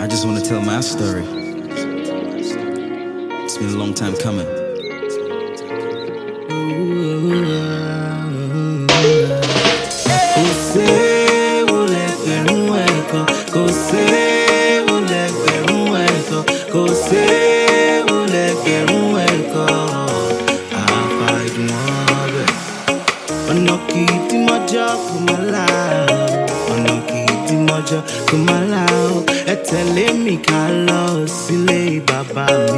I just want to tell my story. It's been a long time coming. Kumalao, ẹ tẹ̀lé mi ká lọ sílé bàbá mi.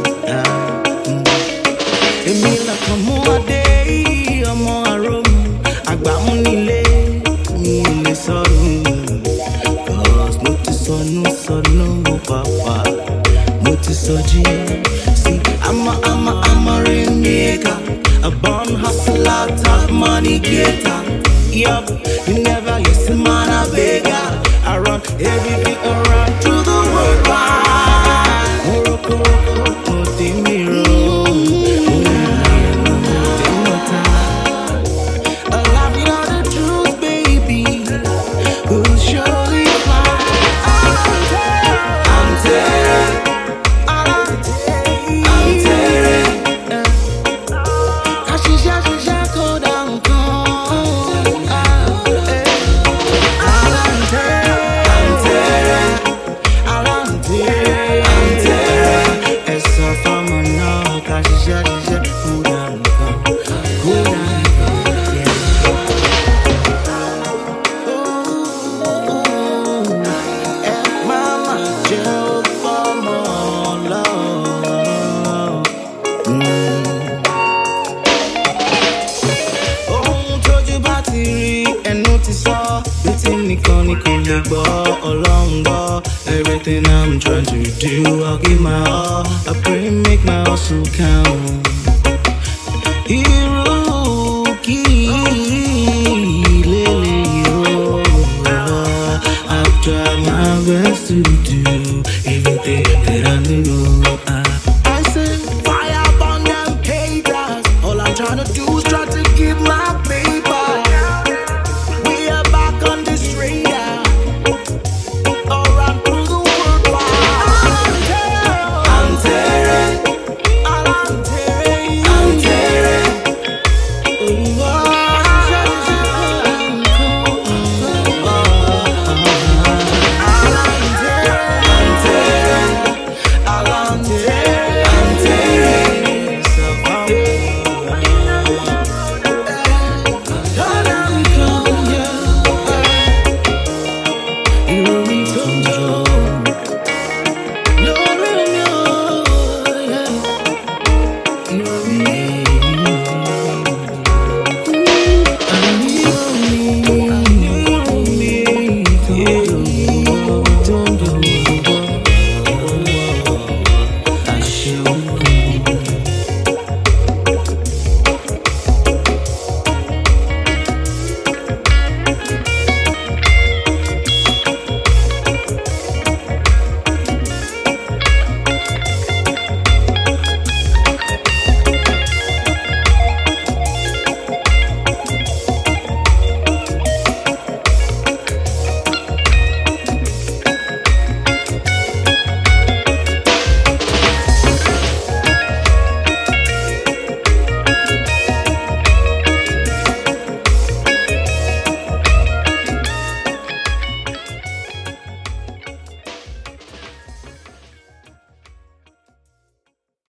Èmi lọkàn mú adé ọmọ àròmù, àgbà mú nílé mi ò lè sọ̀rọ̀. Cause mo ti sọnù pàpà, mo ti sọjí. See, I'm a rainmaker, a born hustler, top money getter. Yup, you never used to man a beggar. I run everything around to the world wide. Morocco, Montemiro, a life without the truth, baby, will surely find. I'm dead. Go down. Everything I'm trying to do, I'll give my all. I pray, make my hustle count.